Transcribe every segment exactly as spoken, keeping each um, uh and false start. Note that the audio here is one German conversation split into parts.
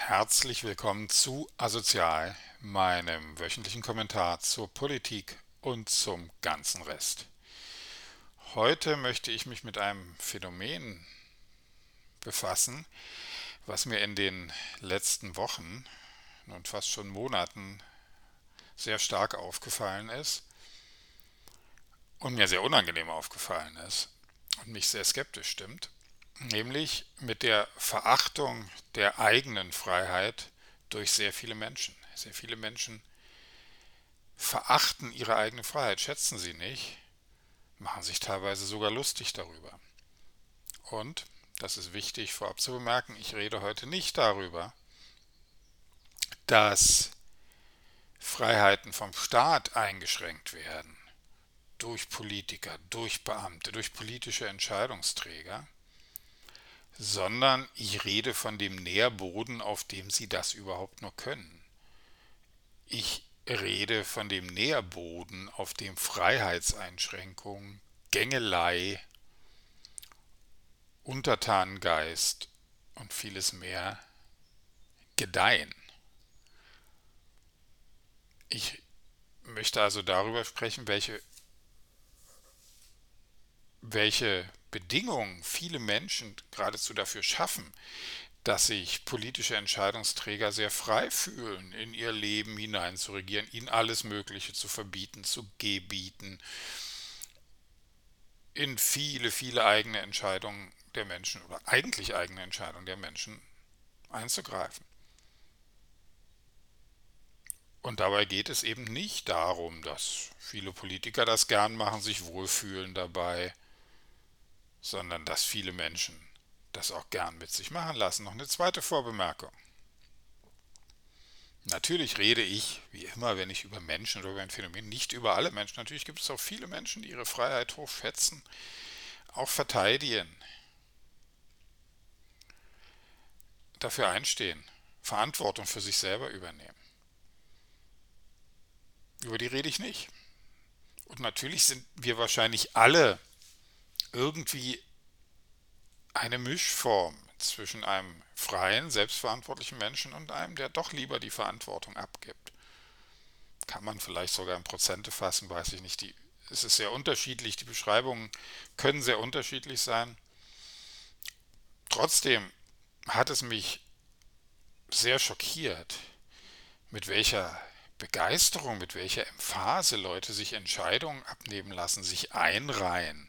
Herzlich willkommen zu Asozial, meinem wöchentlichen Kommentar zur Politik und zum ganzen Rest. Heute möchte ich mich mit einem Phänomen befassen, was mir in den letzten Wochen und fast schon Monaten sehr stark aufgefallen ist und mir sehr unangenehm aufgefallen ist und mich sehr skeptisch stimmt, nämlich mit der Verachtung der eigenen Freiheit durch sehr viele Menschen. Sehr viele Menschen verachten ihre eigene Freiheit, schätzen sie nicht, machen sich teilweise sogar lustig darüber. Und, das ist wichtig vorab zu bemerken, ich rede heute nicht darüber, dass Freiheiten vom Staat eingeschränkt werden, durch Politiker, durch Beamte, durch politische Entscheidungsträger, sondern ich rede von dem Nährboden, auf dem sie das überhaupt nur können. Ich rede von dem Nährboden, auf dem Freiheitseinschränkungen, Gängelei, Untertanengeist und vieles mehr gedeihen. Ich möchte also darüber sprechen, welche, welche Bedingungen viele Menschen geradezu dafür schaffen, dass sich politische Entscheidungsträger sehr frei fühlen, in ihr Leben hinein zu regieren, ihnen alles Mögliche zu verbieten, zu gebieten, in viele, viele eigene Entscheidungen der Menschen oder eigentlich eigene Entscheidungen der Menschen einzugreifen. Und dabei geht es eben nicht darum, dass viele Politiker das gern machen, sich wohlfühlen dabei, sondern dass viele Menschen das auch gern mit sich machen lassen. Noch eine zweite Vorbemerkung. Natürlich rede ich, wie immer, wenn ich über Menschen oder über ein Phänomen, nicht über alle Menschen. Natürlich gibt es auch viele Menschen, die ihre Freiheit hoch schätzen, auch verteidigen, dafür einstehen, Verantwortung für sich selber übernehmen. Über die rede ich nicht. Und natürlich sind wir wahrscheinlich alle irgendwie eine Mischform zwischen einem freien, selbstverantwortlichen Menschen und einem, der doch lieber die Verantwortung abgibt. Kann man vielleicht sogar in Prozente fassen, weiß ich nicht. Die, es ist sehr unterschiedlich, die Beschreibungen können sehr unterschiedlich sein. Trotzdem hat es mich sehr schockiert, mit welcher Begeisterung, mit welcher Emphase Leute sich Entscheidungen abnehmen lassen, sich einreihen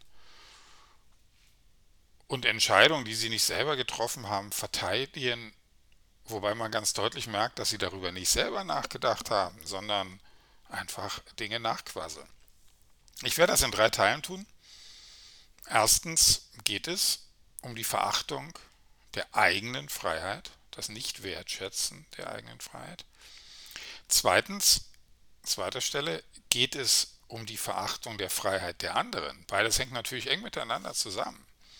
und Entscheidungen, die sie nicht selber getroffen haben, verteidigen, wobei man ganz deutlich merkt, dass sie darüber nicht selber nachgedacht haben, sondern einfach Dinge nachquasseln. Ich werde das in drei Teilen tun. Erstens geht es um die Verachtung der eigenen Freiheit, das Nicht-Wertschätzen der eigenen Freiheit. Zweitens, an zweiter Stelle, geht es um die Verachtung der Freiheit der anderen. Beides hängt natürlich eng miteinander zusammen.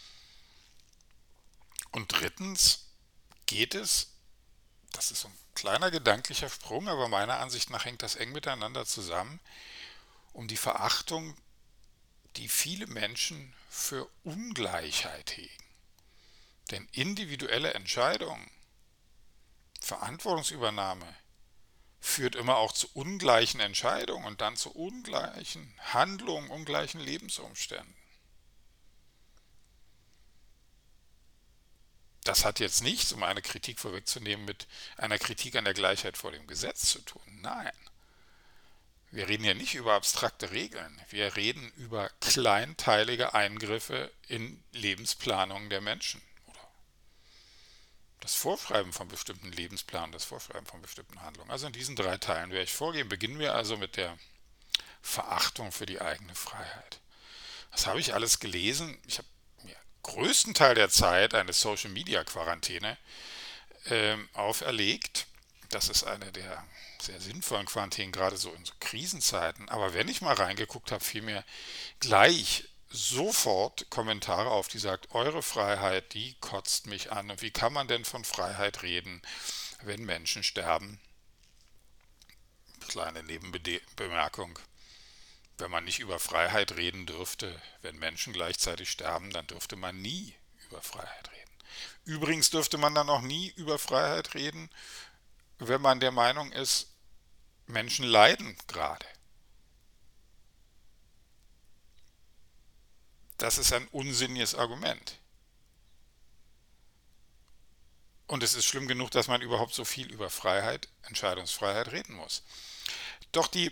Und drittens geht es, das ist so ein kleiner gedanklicher Sprung, aber meiner Ansicht nach hängt das eng miteinander zusammen, um die Verachtung, die viele Menschen für Ungleichheit hegen. Denn individuelle Entscheidungen, Verantwortungsübernahme führt immer auch zu ungleichen Entscheidungen und dann zu ungleichen Handlungen, ungleichen Lebensumständen. Das hat jetzt nichts, um eine Kritik vorwegzunehmen, mit einer Kritik an der Gleichheit vor dem Gesetz zu tun. Nein. Wir reden ja nicht über abstrakte Regeln. Wir reden über kleinteilige Eingriffe in Lebensplanungen der Menschen. Oder das Vorschreiben von bestimmten Lebensplanen, das Vorschreiben von bestimmten Handlungen. Also in diesen drei Teilen werde ich vorgehen. Beginnen wir also mit der Verachtung für die eigene Freiheit. Was habe ich alles gelesen? Ich habe mir größten Teil der Zeit eine Social-Media-Quarantäne ähm, auferlegt. Das ist eine der sehr sinnvollen Quarantänen, gerade so in so Krisenzeiten. Aber wenn ich mal reingeguckt habe, fiel mir gleich sofort Kommentare auf, die sagt, eure Freiheit, die kotzt mich an. Und wie kann man denn von Freiheit reden, wenn Menschen sterben? Kleine Nebenbemerkung. Wenn man nicht über Freiheit reden dürfte, wenn Menschen gleichzeitig sterben, dann dürfte man nie über Freiheit reden. Übrigens dürfte man dann auch nie über Freiheit reden, wenn man der Meinung ist, Menschen leiden gerade. Das ist ein unsinniges Argument. Und es ist schlimm genug, dass man überhaupt so viel über Freiheit, Entscheidungsfreiheit reden muss. Doch die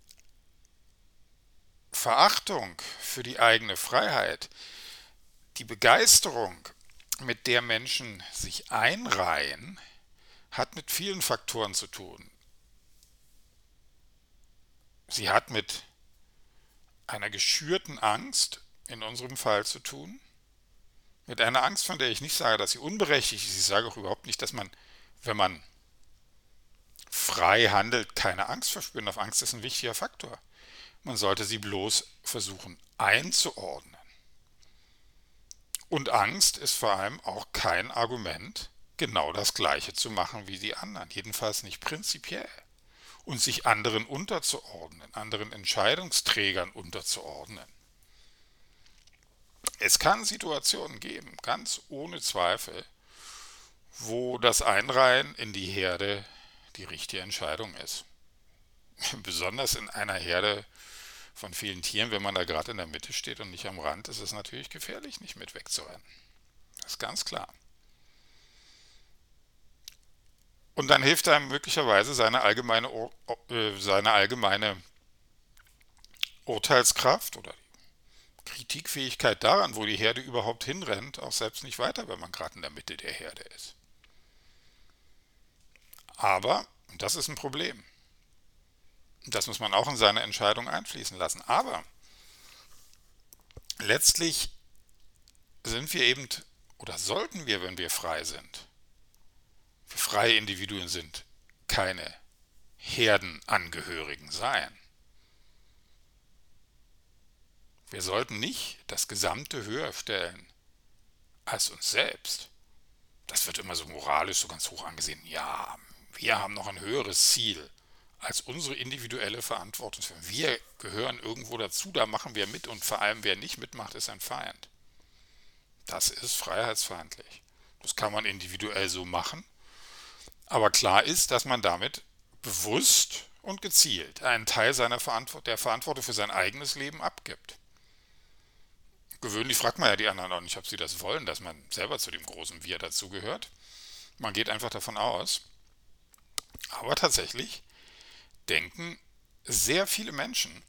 Verachtung für die eigene Freiheit, die Begeisterung, mit der Menschen sich einreihen, hat mit vielen Faktoren zu tun. Sie hat mit einer geschürten Angst, in unserem Fall, zu tun. Mit einer Angst, von der ich nicht sage, dass sie unberechtigt ist. Ich sage auch überhaupt nicht, dass man, wenn man frei handelt, keine Angst verspüren darf. Angst ist ein wichtiger Faktor. Man sollte sie bloß versuchen einzuordnen. Und Angst ist vor allem auch kein Argument, genau das Gleiche zu machen wie die anderen. Jedenfalls nicht prinzipiell. Und sich anderen unterzuordnen, anderen Entscheidungsträgern unterzuordnen. Es kann Situationen geben, ganz ohne Zweifel, wo das Einreihen in die Herde die richtige Entscheidung ist. Besonders in einer Herde von vielen Tieren, wenn man da gerade in der Mitte steht und nicht am Rand, ist es natürlich gefährlich, nicht mit wegzurennen. Das ist ganz klar. Und dann hilft einem möglicherweise seine allgemeine, Ur äh, seine allgemeine Urteilskraft oder Kritikfähigkeit daran, wo die Herde überhaupt hinrennt, auch selbst nicht weiter, wenn man gerade in der Mitte der Herde ist. Aber, und das ist ein Problem, das muss man auch in seine Entscheidung einfließen lassen, aber letztlich sind wir eben, oder sollten wir, wenn wir frei sind, wir freie Individuen sind, keine Herdenangehörigen sein. Wir sollten nicht das Gesamte höher stellen als uns selbst. Das wird immer so moralisch so ganz hoch angesehen. Ja, wir haben noch ein höheres Ziel als unsere individuelle Verantwortung. Wir gehören irgendwo dazu, da machen wir mit und vor allem wer nicht mitmacht, ist ein Feind. Das ist freiheitsfeindlich. Das kann man individuell so machen, aber klar ist, dass man damit bewusst und gezielt einen Teil seiner Verantwort der Verantwortung für sein eigenes Leben abgibt. Gewöhnlich fragt man ja die anderen auch nicht, ob sie das wollen, dass man selber zu dem großen Wir dazugehört. Man geht einfach davon aus. Aber tatsächlich denken sehr viele Menschen,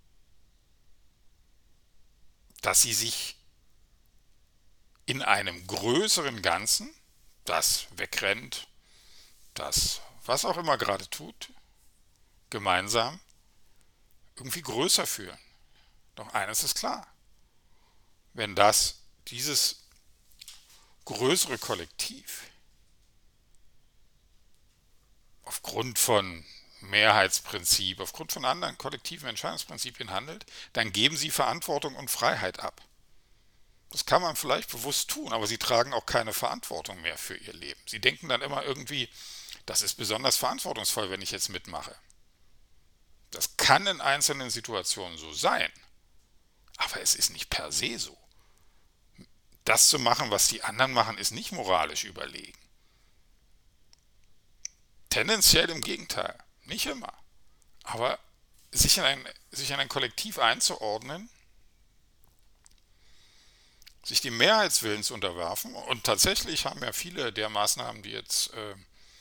dass sie sich in einem größeren Ganzen, das wegrennt, das was auch immer gerade tut, gemeinsam irgendwie größer fühlen. Doch eines ist klar. Wenn das, dieses größere Kollektiv aufgrund von Mehrheitsprinzip, aufgrund von anderen kollektiven Entscheidungsprinzipien handelt, dann geben sie Verantwortung und Freiheit ab. Das kann man vielleicht bewusst tun, aber sie tragen auch keine Verantwortung mehr für ihr Leben. Sie denken dann immer irgendwie, das ist besonders verantwortungsvoll, wenn ich jetzt mitmache. Das kann in einzelnen Situationen so sein, aber es ist nicht per se so. Das zu machen, was die anderen machen, ist nicht moralisch überlegen. Tendenziell im Gegenteil, nicht immer. Aber sich in ein, sich in ein Kollektiv einzuordnen, sich dem Mehrheitswillen zu unterwerfen, und tatsächlich haben ja viele der Maßnahmen, die jetzt äh,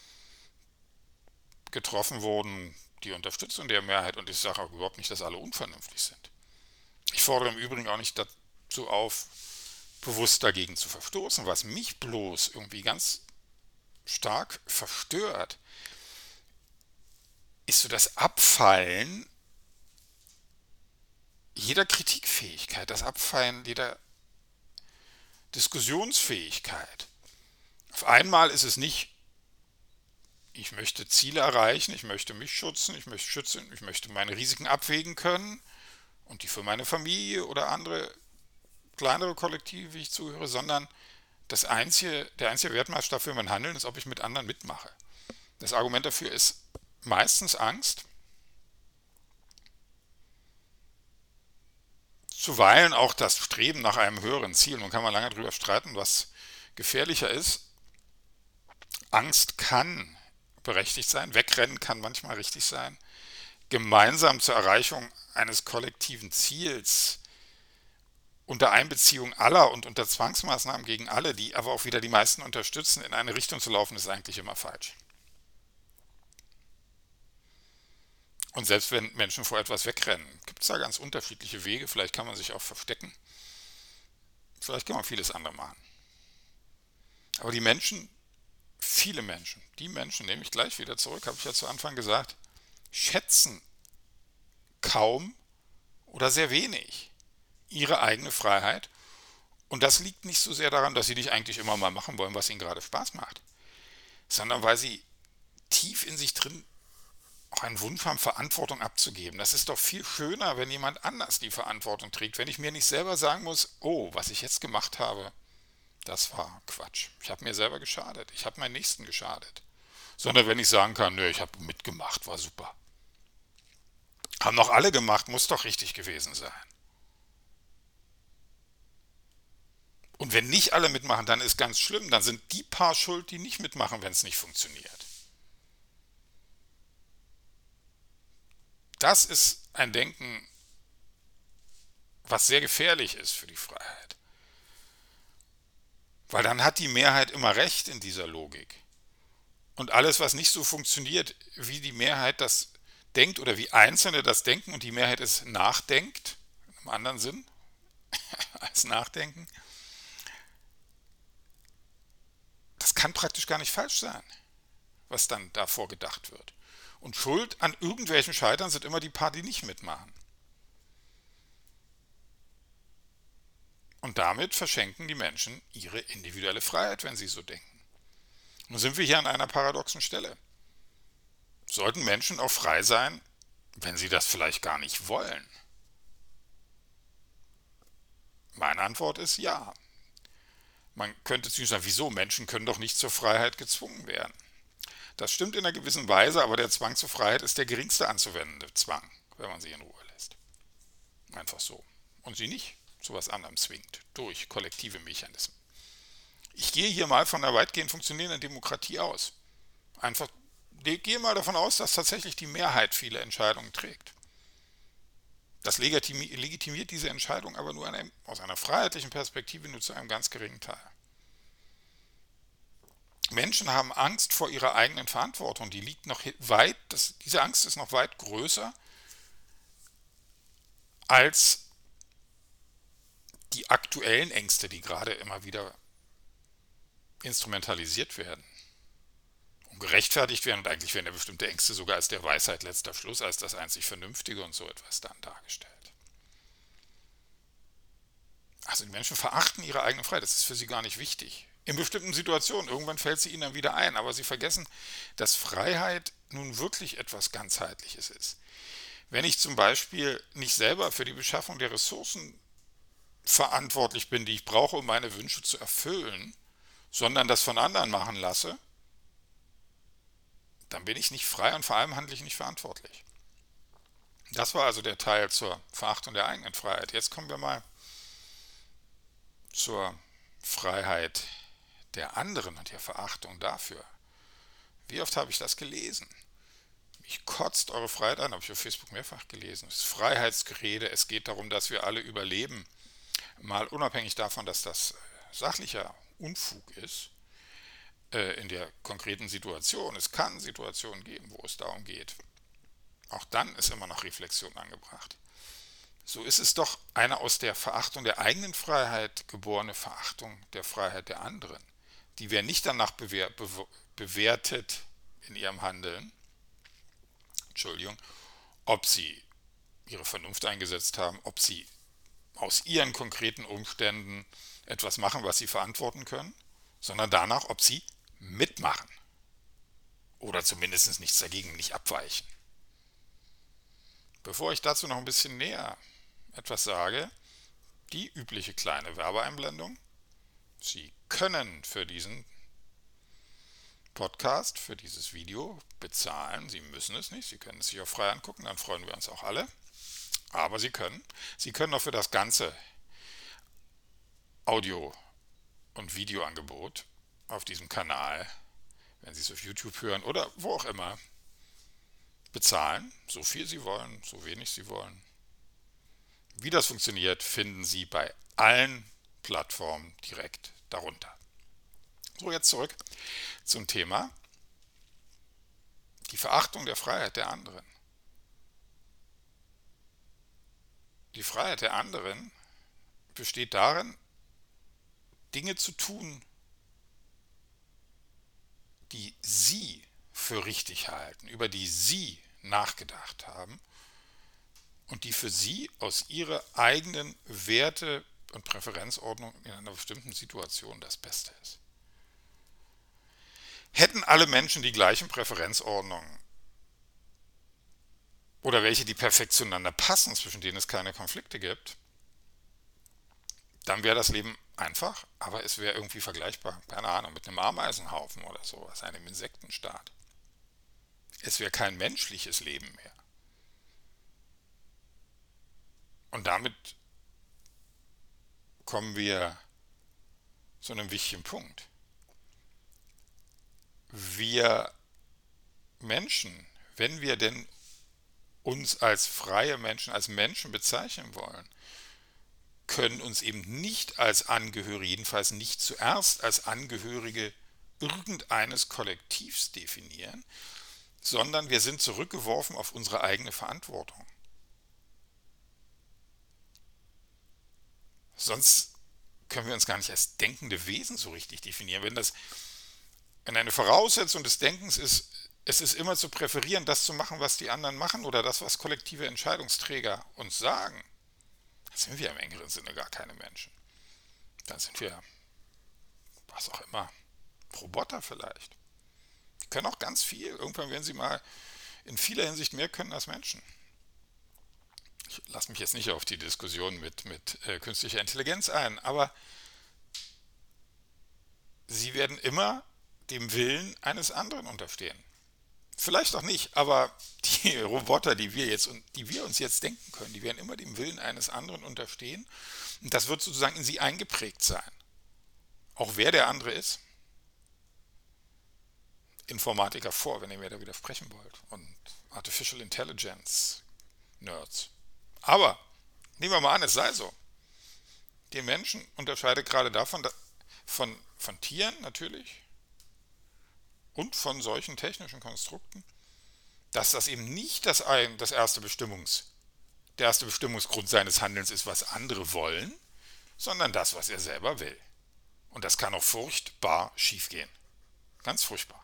getroffen wurden, die Unterstützung der Mehrheit, und ich sage auch überhaupt nicht, dass alle unvernünftig sind. Ich fordere im Übrigen auch nicht dazu auf, bewusst dagegen zu verstoßen. Was mich bloß irgendwie ganz stark verstört, ist so das Abfallen jeder Kritikfähigkeit, das Abfallen jeder Diskussionsfähigkeit. Auf einmal ist es nicht, ich möchte Ziele erreichen, ich möchte mich schützen, ich möchte schützen, ich möchte meine Risiken abwägen können und die für meine Familie oder andere kleinere Kollektive, wie ich zuhöre, sondern das einzige, der einzige Wertmaßstab für mein Handeln ist, ob ich mit anderen mitmache. Das Argument dafür ist meistens Angst, zuweilen auch das Streben nach einem höheren Ziel. Nun kann man lange darüber streiten, was Gefährlicher ist, Angst kann berechtigt sein, wegrennen kann manchmal richtig sein, gemeinsam zur Erreichung eines kollektiven Ziels unter Einbeziehung aller und unter Zwangsmaßnahmen gegen alle, die aber auch wieder die meisten unterstützen, in eine Richtung zu laufen, ist eigentlich immer falsch. Und selbst wenn Menschen vor etwas wegrennen, gibt es da ganz unterschiedliche Wege. Vielleicht kann man sich auch verstecken. Vielleicht kann man vieles andere machen. Aber die Menschen, viele Menschen, die Menschen, nehme ich gleich wieder zurück, habe ich ja zu Anfang gesagt, schätzen kaum oder sehr wenig ihre eigene Freiheit. Und das liegt nicht so sehr daran, dass sie nicht eigentlich immer mal machen wollen, was ihnen gerade Spaß macht, sondern weil sie tief in sich drin auch einen Wunsch haben, Verantwortung abzugeben. Das ist doch viel schöner, wenn jemand anders die Verantwortung trägt, wenn ich mir nicht selber sagen muss, oh, was ich jetzt gemacht habe, das war Quatsch. Ich habe mir selber geschadet. Ich habe meinen Nächsten geschadet. Sondern wenn ich sagen kann, nö, ich habe mitgemacht, war super. Haben noch alle gemacht, muss doch richtig gewesen sein. Und wenn nicht alle mitmachen, dann ist ganz schlimm. Dann sind die paar schuld, die nicht mitmachen, wenn es nicht funktioniert. Das ist ein Denken, was sehr gefährlich ist für die Freiheit. Weil dann hat die Mehrheit immer recht in dieser Logik. Und alles, was nicht so funktioniert, wie die Mehrheit das denkt oder wie Einzelne das denken und die Mehrheit es nachdenkt, im anderen Sinn als Nachdenken, das kann praktisch gar nicht falsch sein, was dann davor gedacht wird. Und Schuld an irgendwelchen Scheitern sind immer die paar, die nicht mitmachen. Und damit verschenken die Menschen ihre individuelle Freiheit, wenn sie so denken. Nun sind wir hier an einer paradoxen Stelle. Sollten Menschen auch frei sein, wenn sie das vielleicht gar nicht wollen? Meine Antwort ist ja. Man könnte sich sagen, wieso? Menschen können doch nicht zur Freiheit gezwungen werden. Das stimmt in einer gewissen Weise, aber der Zwang zur Freiheit ist der geringste anzuwendende Zwang, wenn man sie in Ruhe lässt. Einfach so. Und sie nicht zu was anderem zwingt, durch kollektive Mechanismen. Ich gehe hier mal von einer weitgehend funktionierenden Demokratie aus. Einfach, ich gehe mal davon aus, dass tatsächlich die Mehrheit viele Entscheidungen trägt. Das legitimiert diese Entscheidung aber nur einem, aus einer freiheitlichen Perspektive nur zu einem ganz geringen Teil. Menschen haben Angst vor ihrer eigenen Verantwortung. Die liegt noch weit, das, diese Angst ist noch weit größer als die aktuellen Ängste, die gerade immer wieder instrumentalisiert werden und gerechtfertigt werden. Und eigentlich werden ja bestimmte Ängste sogar als der Weisheit letzter Schluss, als das einzig Vernünftige und so etwas dann dargestellt. Also die Menschen verachten ihre eigene Freiheit, das ist für sie gar nicht wichtig. In bestimmten Situationen, irgendwann fällt sie ihnen dann wieder ein, aber sie vergessen, dass Freiheit nun wirklich etwas Ganzheitliches ist. Wenn ich zum Beispiel nicht selber für die Beschaffung der Ressourcen verantwortlich bin, die ich brauche, um meine Wünsche zu erfüllen, sondern das von anderen machen lasse, dann bin ich nicht frei und vor allem handle ich nicht verantwortlich. Das war also der Teil zur Verachtung der eigenen Freiheit. Jetzt kommen wir mal zur Freiheit der anderen und der Verachtung dafür. Wie oft habe ich das gelesen? Mich kotzt eure Freiheit an, habe ich auf Facebook mehrfach gelesen. Es ist Freiheitsgerede, es geht darum, dass wir alle überleben. Mal unabhängig davon, dass das sachlicher Unfug ist, in der konkreten Situation. Es kann Situationen geben, wo es darum geht. Auch dann ist immer noch Reflexion angebracht. So ist es doch eine aus der Verachtung der eigenen Freiheit geborene Verachtung der Freiheit der anderen, die wer nicht danach bewer- be- bewertet in ihrem Handeln, Entschuldigung, ob sie ihre Vernunft eingesetzt haben, ob sie aus ihren konkreten Umständen etwas machen, was sie verantworten können, sondern danach, ob sie mitmachen oder zumindest nichts dagegen, nicht abweichen. Bevor ich dazu noch ein bisschen näher etwas sage, die übliche kleine Werbeeinblendung. Sie können für diesen Podcast, für dieses Video bezahlen. Sie müssen es nicht, Sie können es sich auch frei angucken, dann freuen wir uns auch alle. Aber Sie können. Sie können auch für das ganze Audio und Videoangebot auf diesem Kanal, wenn Sie es auf YouTube hören oder wo auch immer, bezahlen, so viel Sie wollen, so wenig Sie wollen. Wie das funktioniert, finden Sie bei allen Plattformen direkt darunter. So, jetzt zurück zum Thema die Verachtung der Freiheit der anderen. Die Freiheit der anderen besteht darin, Dinge zu tun, die Sie für richtig halten, über die Sie nachgedacht haben und die für Sie aus Ihrer eigenen Werte- und Präferenzordnung in einer bestimmten Situation das Beste ist. Hätten alle Menschen die gleichen Präferenzordnungen oder welche, die perfekt zueinander passen, zwischen denen es keine Konflikte gibt, dann wäre das Leben einfach, aber es wäre irgendwie vergleichbar, keine Ahnung, mit einem Ameisenhaufen oder sowas, einem Insektenstaat. Es wäre kein menschliches Leben mehr. Und damit kommen wir zu einem wichtigen Punkt. Wir Menschen, wenn wir denn uns als freie Menschen, als Menschen bezeichnen wollen, können uns eben nicht als Angehörige, jedenfalls nicht zuerst als Angehörige irgendeines Kollektivs definieren, sondern wir sind zurückgeworfen auf unsere eigene Verantwortung. Sonst können wir uns gar nicht als denkende Wesen so richtig definieren. Wenn das wenn eine Voraussetzung des Denkens ist, es ist immer zu präferieren, das zu machen, was die anderen machen oder das, was kollektive Entscheidungsträger uns sagen, dann sind wir im engeren Sinne gar keine Menschen. Dann sind wir, was auch immer, Roboter vielleicht. Die können auch ganz viel. Irgendwann werden sie mal in vieler Hinsicht mehr können als Menschen. Ich lasse mich jetzt nicht auf die Diskussion mit, mit äh, künstlicher Intelligenz ein, aber sie werden immer dem Willen eines anderen unterstehen. Vielleicht auch nicht, aber die Roboter, die wir jetzt die wir uns jetzt denken können, die werden immer dem Willen eines anderen unterstehen. Und das wird sozusagen in sie eingeprägt sein. Auch wer der andere ist. Informatiker vor, wenn ihr mir da widersprechen wollt. Und Artificial Intelligence Nerds. Aber nehmen wir mal an, es sei so. Den Menschen unterscheidet gerade davon, von, von Tieren natürlich und von solchen technischen Konstrukten, dass das eben nicht das, ein, das erste Bestimmungs, der erste Bestimmungsgrund seines Handelns ist, was andere wollen, sondern das, was er selber will. Und das kann auch furchtbar schiefgehen. Ganz furchtbar.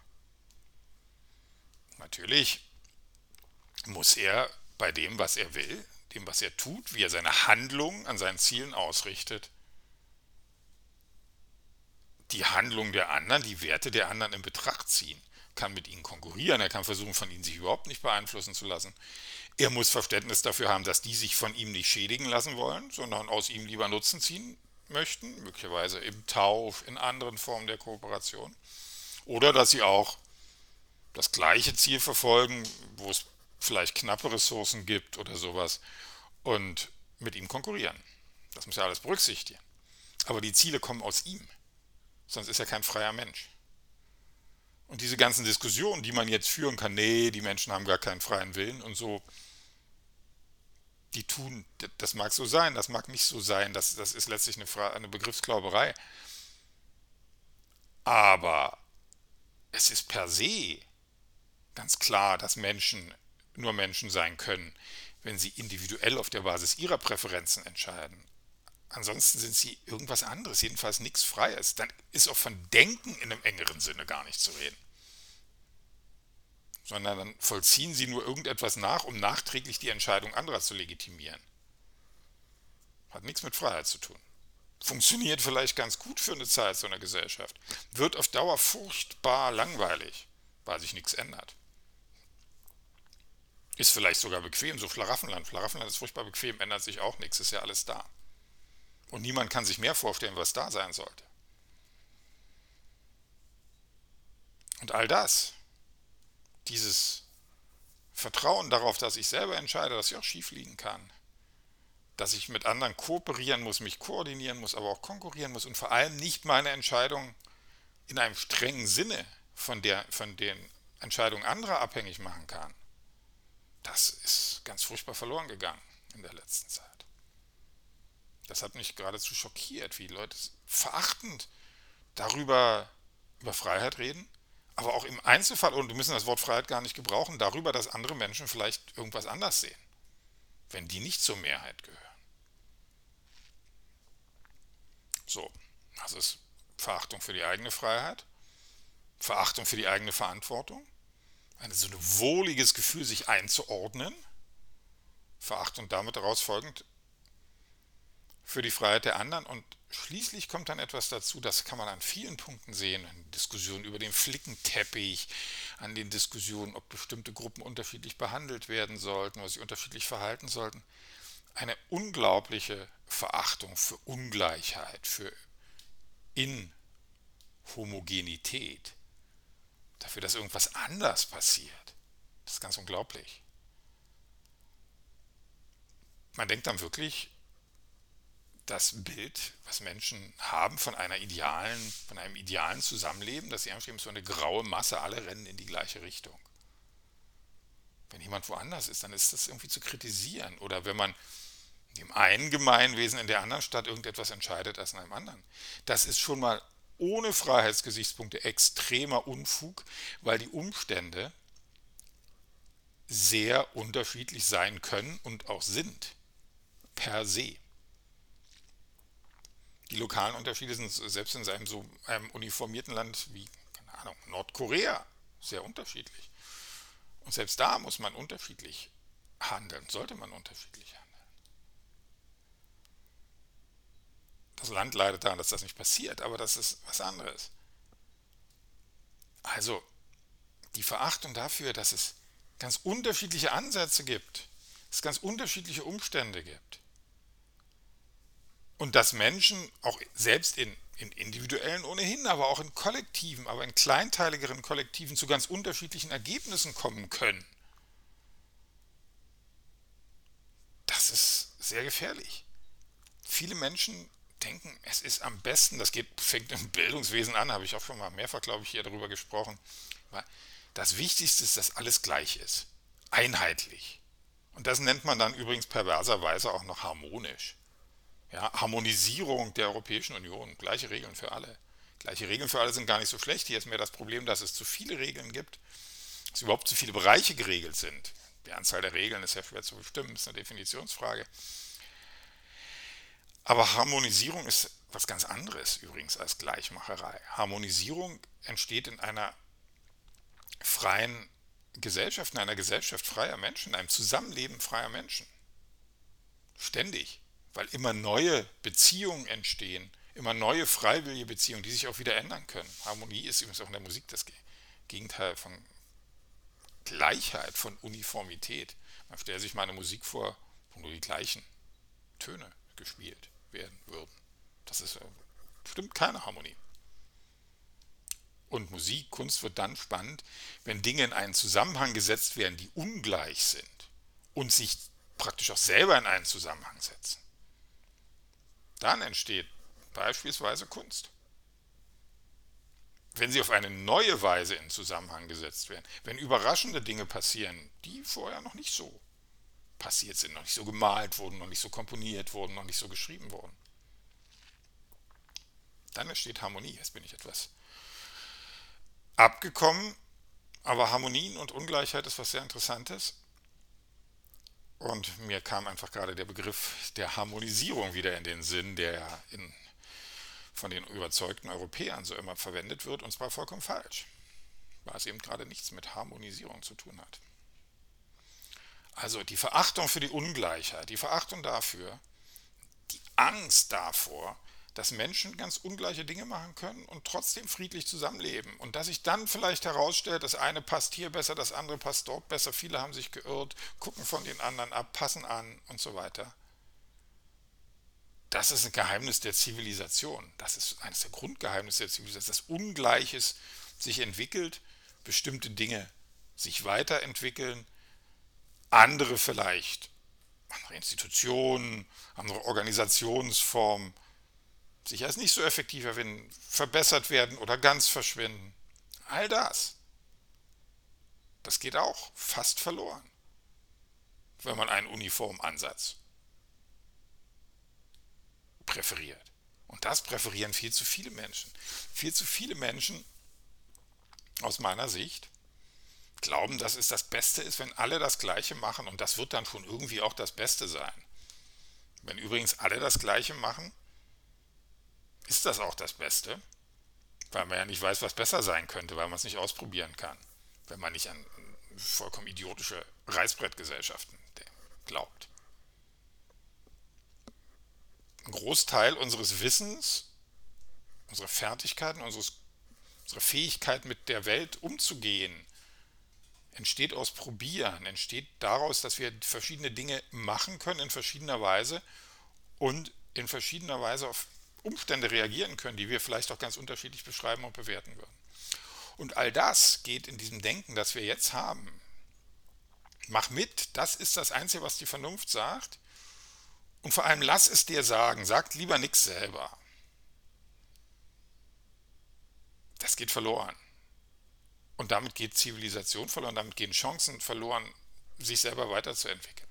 Natürlich muss er bei dem, was er will, dem, was er tut, wie er seine Handlungen an seinen Zielen ausrichtet, die Handlungen der anderen, die Werte der anderen in Betracht ziehen. Kann mit ihnen konkurrieren, er kann versuchen, von ihnen sich überhaupt nicht beeinflussen zu lassen. Er muss Verständnis dafür haben, dass die sich von ihm nicht schädigen lassen wollen, sondern aus ihm lieber Nutzen ziehen möchten, möglicherweise im Tausch, in anderen Formen der Kooperation. Oder dass sie auch das gleiche Ziel verfolgen, wo es vielleicht knappe Ressourcen gibt oder sowas und mit ihm konkurrieren. Das muss er alles berücksichtigen. Aber die Ziele kommen aus ihm, sonst ist er kein freier Mensch. Und diese ganzen Diskussionen, die man jetzt führen kann, nee, die Menschen haben gar keinen freien Willen und so, die tun, das mag so sein, das mag nicht so sein, das, das ist letztlich eine, Fra- eine Begriffsklauberei. Aber es ist per se ganz klar, dass Menschen nur Menschen sein können, wenn sie individuell auf der Basis ihrer Präferenzen entscheiden. Ansonsten sind sie irgendwas anderes, jedenfalls nichts Freies. Dann ist auch von Denken in einem engeren Sinne gar nicht zu reden. Sondern dann vollziehen sie nur irgendetwas nach, um nachträglich die Entscheidung anderer zu legitimieren. Hat nichts mit Freiheit zu tun. Funktioniert vielleicht ganz gut für eine Zeit, so eine Gesellschaft. Wird auf Dauer furchtbar langweilig, weil sich nichts ändert. Ist vielleicht sogar bequem, so Schlaraffenland. Schlaraffenland ist furchtbar bequem, ändert sich auch nichts, ist ja alles da. Und niemand kann sich mehr vorstellen, was da sein sollte. Und all das, dieses Vertrauen darauf, dass ich selber entscheide, dass ich auch schief liegen kann, dass ich mit anderen kooperieren muss, mich koordinieren muss, aber auch konkurrieren muss und vor allem nicht meine Entscheidung in einem strengen Sinne von, der, von den Entscheidungen anderer abhängig machen kann, das ist ganz furchtbar verloren gegangen in der letzten Zeit. Das hat mich geradezu schockiert, wie Leute verachtend darüber über Freiheit reden, aber auch im Einzelfall, und wir müssen das Wort Freiheit gar nicht gebrauchen, darüber, dass andere Menschen vielleicht irgendwas anders sehen, wenn die nicht zur Mehrheit gehören. So, das ist Verachtung für die eigene Freiheit, Verachtung für die eigene Verantwortung, ein so ein wohliges Gefühl, sich einzuordnen, Verachtung damit daraus folgend für die Freiheit der anderen, und schließlich kommt dann etwas dazu, das kann man an vielen Punkten sehen, an Diskussionen über den Flickenteppich, an den Diskussionen, ob bestimmte Gruppen unterschiedlich behandelt werden sollten oder sich unterschiedlich verhalten sollten. Eine unglaubliche Verachtung für Ungleichheit, für Inhomogenität, dafür, dass irgendwas anders passiert. Das ist ganz unglaublich. Man denkt dann wirklich, das Bild, was Menschen haben von einer idealen, von einem idealen Zusammenleben, dass sie einfach eben so eine graue Masse, alle rennen in die gleiche Richtung. Wenn jemand woanders ist, dann ist das irgendwie zu kritisieren. Oder wenn man im einen Gemeinwesen in der anderen Stadt irgendetwas entscheidet als in einem anderen. Das ist schon mal ohne Freiheitsgesichtspunkte extremer Unfug, weil die Umstände sehr unterschiedlich sein können und auch sind, per se. Die lokalen Unterschiede sind selbst in einem so einem uniformierten Land wie, keine Ahnung, Nordkorea sehr unterschiedlich. Und selbst da muss man unterschiedlich handeln, sollte man unterschiedlich handeln. Das Land leidet daran, dass das nicht passiert, aber das ist was anderes. Also die Verachtung dafür, dass es ganz unterschiedliche Ansätze gibt, dass es ganz unterschiedliche Umstände gibt. Und dass Menschen auch selbst in, in individuellen ohnehin, aber auch in Kollektiven, aber in kleinteiligeren Kollektiven zu ganz unterschiedlichen Ergebnissen kommen können. Das ist sehr gefährlich. Viele Menschen denken, es ist am besten, das geht, fängt im Bildungswesen an, habe ich auch schon mal mehrfach, glaube ich, hier darüber gesprochen. Das Wichtigste ist, dass alles gleich ist. Einheitlich. Und das nennt man dann übrigens perverserweise auch noch harmonisch. Ja, Harmonisierung der Europäischen Union, gleiche Regeln für alle. Gleiche Regeln für alle sind gar nicht so schlecht. Hier ist mehr das Problem, dass es zu viele Regeln gibt, dass überhaupt zu viele Bereiche geregelt sind. Die Anzahl der Regeln ist ja schwer zu bestimmen, ist eine Definitionsfrage. Aber Harmonisierung ist was ganz anderes übrigens als Gleichmacherei. Harmonisierung entsteht in einer freien Gesellschaft, in einer Gesellschaft freier Menschen, in einem Zusammenleben freier Menschen. Ständig. Weil immer neue Beziehungen entstehen, immer neue freiwillige Beziehungen, die sich auch wieder ändern können. Harmonie ist übrigens auch in der Musik das Gegenteil von Gleichheit, von Uniformität. Man stellt sich mal eine Musik vor, wo nur die gleichen Töne gespielt werden würden. Das ist bestimmt keine Harmonie. Und Musik, Kunst wird dann spannend, wenn Dinge in einen Zusammenhang gesetzt werden, die ungleich sind und sich praktisch auch selber in einen Zusammenhang setzen. Dann entsteht beispielsweise Kunst. Wenn sie auf eine neue Weise in Zusammenhang gesetzt werden, wenn überraschende Dinge passieren, die vorher noch nicht so passiert sind, noch nicht so gemalt wurden, noch nicht so komponiert wurden, noch nicht so geschrieben wurden, dann entsteht Harmonie. Jetzt bin ich etwas abgekommen, aber Harmonien und Ungleichheit ist was sehr Interessantes. Und mir kam einfach gerade der Begriff der Harmonisierung wieder in den Sinn, der ja in, von den überzeugten Europäern so immer verwendet wird, und zwar vollkommen falsch, weil es eben gerade nichts mit Harmonisierung zu tun hat. Also die Verachtung für die Ungleichheit, die Verachtung dafür, die Angst davor, dass Menschen ganz ungleiche Dinge machen können und trotzdem friedlich zusammenleben. Und dass sich dann vielleicht herausstellt, das eine passt hier besser, das andere passt dort besser, viele haben sich geirrt, gucken von den anderen ab, passen an und so weiter. Das ist ein Geheimnis der Zivilisation. Das ist eines der Grundgeheimnisse der Zivilisation, dass Ungleiches sich entwickelt, bestimmte Dinge sich weiterentwickeln, andere vielleicht andere Institutionen, andere Organisationsformen sich als nicht so effektiv erfinden, verbessert werden oder ganz verschwinden. All das, das geht auch fast verloren, wenn man einen uniformen Ansatz präferiert. Und das präferieren viel zu viele Menschen. Viel zu viele Menschen, aus meiner Sicht, glauben, dass es das Beste ist, wenn alle das Gleiche machen und das wird dann schon irgendwie auch das Beste sein. Wenn übrigens alle das Gleiche machen, ist das auch das Beste, weil man ja nicht weiß, was besser sein könnte, weil man es nicht ausprobieren kann, wenn man nicht an vollkommen idiotische Reißbrettgesellschaften glaubt. Ein Großteil unseres Wissens, unserer Fertigkeiten, unseres, unserer Fähigkeit mit der Welt umzugehen, entsteht aus Probieren, entsteht daraus, dass wir verschiedene Dinge machen können in verschiedener Weise und in verschiedener Weise auf Umstände reagieren können, die wir vielleicht auch ganz unterschiedlich beschreiben und bewerten würden. Und all das geht in diesem Denken, das wir jetzt haben. Mach mit, das ist das Einzige, was die Vernunft sagt. Und vor allem lass es dir sagen, sag lieber nichts selber. Das geht verloren. Und damit geht Zivilisation verloren, damit gehen Chancen verloren, sich selber weiterzuentwickeln.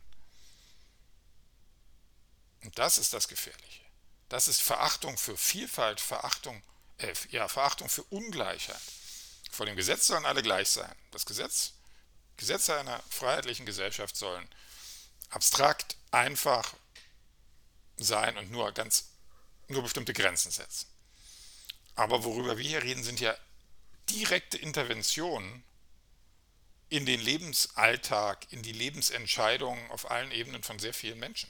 Und das ist das Gefährliche. Das ist Verachtung für Vielfalt, Verachtung, äh, ja, Verachtung für Ungleichheit. Vor dem Gesetz sollen alle gleich sein. Das Gesetz, Gesetze einer freiheitlichen Gesellschaft sollen abstrakt, einfach sein und nur ganz, nur bestimmte Grenzen setzen. Aber worüber wir hier reden, sind ja direkte Interventionen in den Lebensalltag, in die Lebensentscheidungen auf allen Ebenen von sehr vielen Menschen.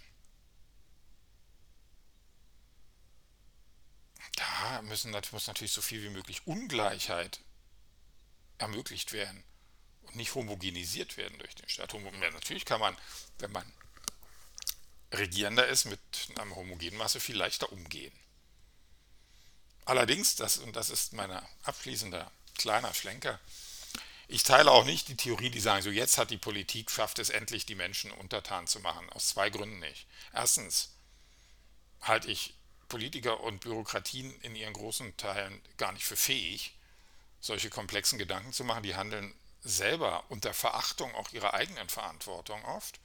Da müssen, muss natürlich so viel wie möglich Ungleichheit ermöglicht werden und nicht homogenisiert werden durch den Staat. Natürlich kann man, wenn man Regierender ist, mit einer homogenen Masse viel leichter umgehen. Allerdings, das, und das ist mein abschließender kleiner Schlenker, ich teile auch nicht die Theorie, die sagen, so jetzt hat die Politik, schafft es endlich, die Menschen untertan zu machen. Aus zwei Gründen nicht. Erstens halte ich Politiker und Bürokratien in ihren großen Teilen gar nicht für fähig, solche komplexen Gedanken zu machen. Die handeln selber unter Verachtung auch ihrer eigenen Verantwortung oft.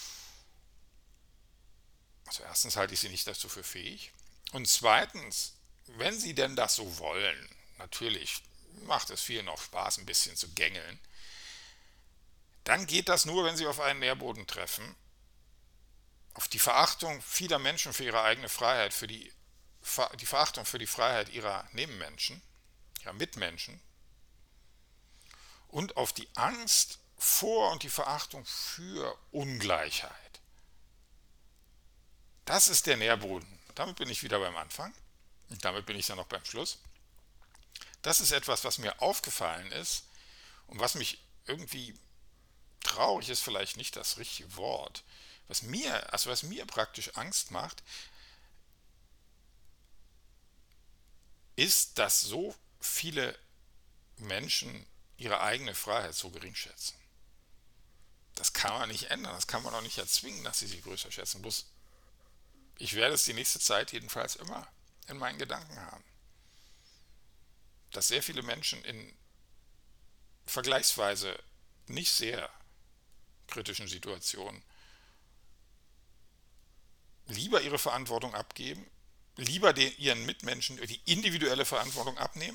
Also erstens halte ich sie nicht dazu für fähig. Und zweitens, wenn sie denn das so wollen, natürlich macht es vielen auch Spaß, ein bisschen zu gängeln, dann geht das nur, wenn sie auf einen Nährboden treffen, auf die Verachtung vieler Menschen für ihre eigene Freiheit, für die, die Verachtung für die Freiheit ihrer Nebenmenschen, ihrer Mitmenschen und auf die Angst vor und die Verachtung für Ungleichheit. Das ist der Nährboden. Damit bin ich wieder beim Anfang und damit bin ich dann noch beim Schluss. Das ist etwas, was mir aufgefallen ist und was mich irgendwie traurig ist, vielleicht nicht das richtige Wort, was mir, also was mir praktisch Angst macht, ist, dass so viele Menschen ihre eigene Freiheit so gering schätzen. Das kann man nicht ändern, das kann man auch nicht erzwingen, dass sie sie größer schätzen. Bloß ich werde es die nächste Zeit jedenfalls immer in meinen Gedanken haben. Dass sehr viele Menschen in vergleichsweise nicht sehr kritischen Situationen lieber ihre Verantwortung abgeben, lieber den, ihren Mitmenschen die individuelle Verantwortung abnehmen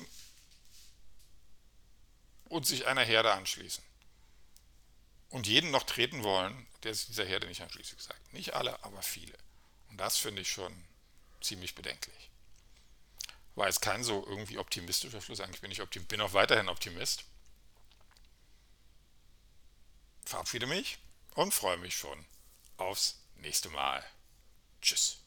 und sich einer Herde anschließen. Und jeden noch treten wollen, der sich dieser Herde nicht anschließt, wie gesagt. Nicht alle, aber viele. Und das finde ich schon ziemlich bedenklich. War jetzt kein so irgendwie optimistischer Schluss, eigentlich bin ich optim- bin auch weiterhin Optimist. Verabschiede mich und freue mich schon aufs nächste Mal. Tschüss.